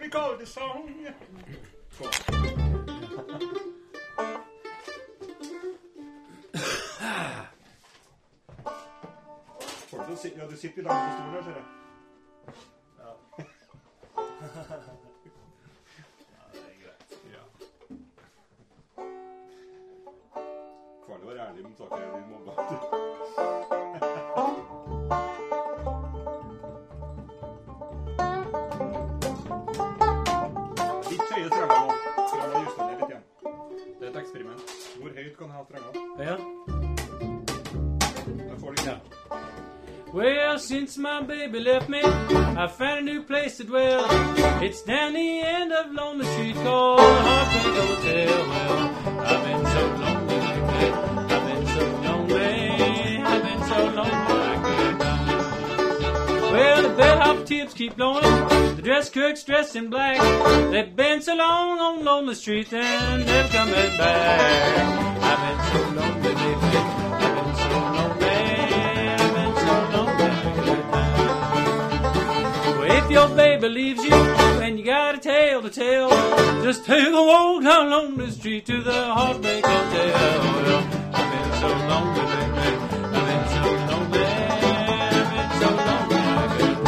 We call the song. Skål. Ja, du sitter ju langt på stolen her, ser jeg. Ja. Ja, det er greit. Ja. Farlig å være ærlig om saker din mobba. Litt høye strenger nå, for jeg må juste ned litt igjen. Det er et eksperiment. Hvor høyt kan jeg ha strenger? Ja. Jeg får litt. Ja. Well, since my baby left me, I found a new place to dwell. It's down the end of Lonely Street called Heartbreak Hotel. Well, I've been so lonely lately. I've been so lonely. I've been so lonely I could die. Well, the bellhop tips keep blowing. The dress clerks dressed in black. They've been so long on Lonely Street and they're coming back. I've been so lonely lately. I've been so lonely. If your baby leaves you and you got a tale to tell, just take a walk down Lonely Street to the Heartbreak Hotel. Well, I've been so lonely lately. I've been so lonely. I've been so lonely I could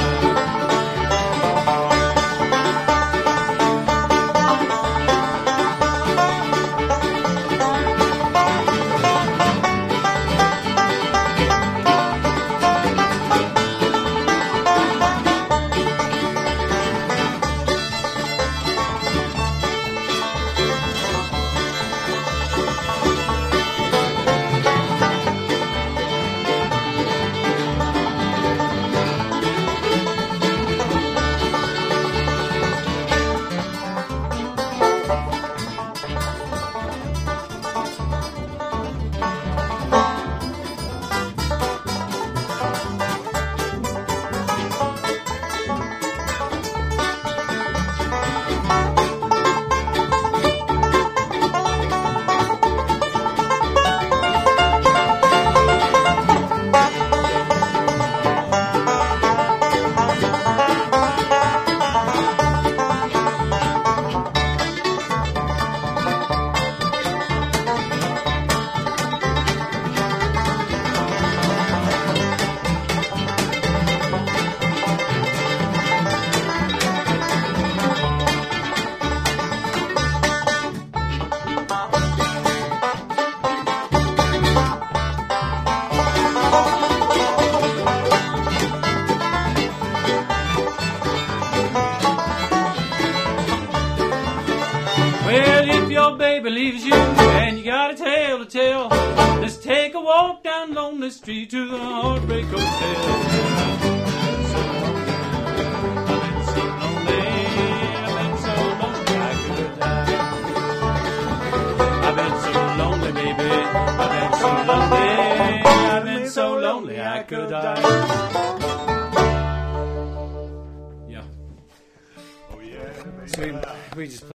leaves you and you got a tale to tell, just take a walk down Lonely Street to the Heartbreak Hotel. I've been so lonely, I've been so lonely I could die. I've been so lonely, baby, I've been so lonely, I've been so lonely I could die. Yeah. Oh yeah. So we just